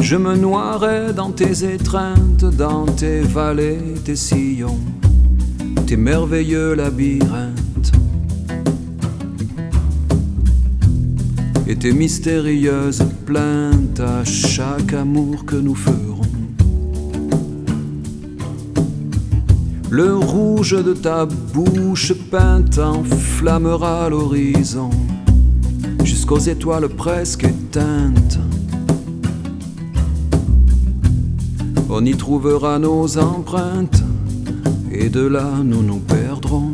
Je me noierai dans tes étreintes, dans tes vallées, tes sillons, tes merveilleux labyrinthes et tes mystérieuses plaintes à chaque amour que nous ferons. Le rouge de ta bouche peinte enflammera l'horizon jusqu'aux étoiles presque éteintes. On y trouvera nos empreintes et de là nous nous perdrons.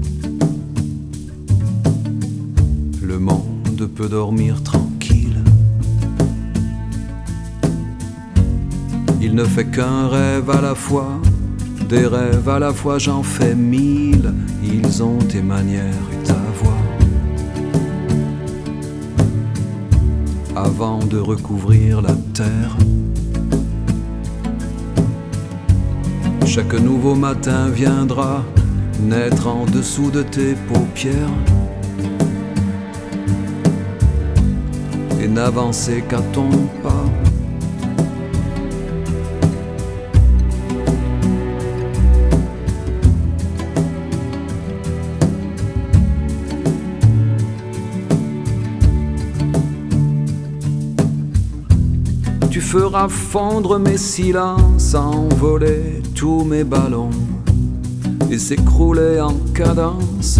Le monde peut dormir tranquille. Il ne fait qu'un rêve à la fois, des rêves à la fois j'en fais 1000. Ils ont tes manières et ta voix. Avant de recouvrir la terre, chaque nouveau matin viendra naître en dessous de tes paupières et n'avancer qu'à ton pas. Tu feras fondre mes silences, envoler tous mes ballons et s'écrouler en cadence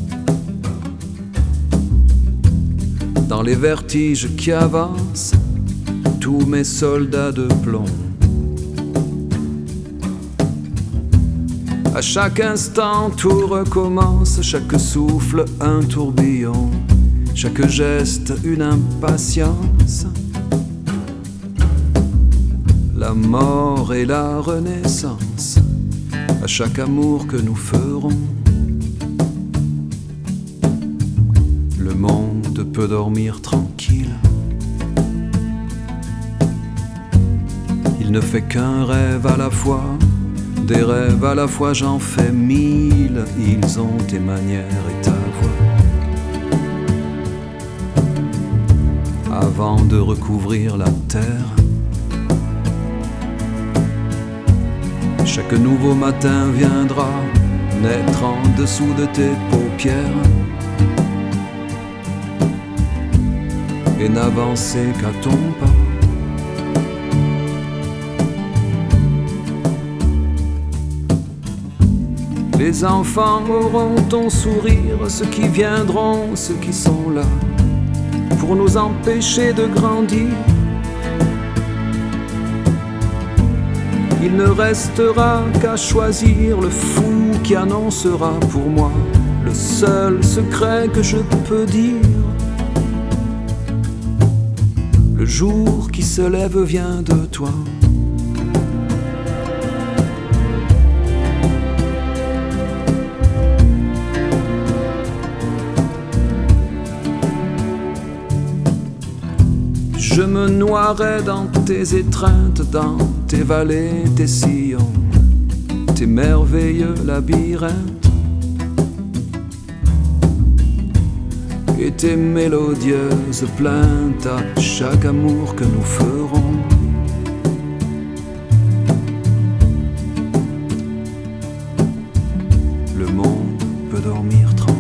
dans les vertiges qui avancent, tous mes soldats de plomb. À chaque instant tout recommence, chaque souffle un tourbillon, chaque geste une impatience. La mort et la renaissance, à chaque amour que nous ferons. Le monde peut dormir tranquille. Il ne fait qu'un rêve à la fois, des rêves à la fois j'en fais 1000. Ils ont tes manières et ta voix. Avant de recouvrir la terre, chaque nouveau matin viendra naître en dessous de tes paupières et n'avancer qu'à ton pas. Les enfants auront ton sourire, ceux qui viendront, ceux qui sont là, pour nous empêcher de grandir. Il ne restera qu'à choisir le fou qui annoncera pour moi le seul secret que je peux dire. Le jour qui se lève vient de toi. Je me noierai dans tes étreintes, dans tes vallées, tes sillons, tes merveilleux labyrinthes et tes mélodieuses plaintes à chaque amour que nous ferons. Le monde peut dormir tranquille.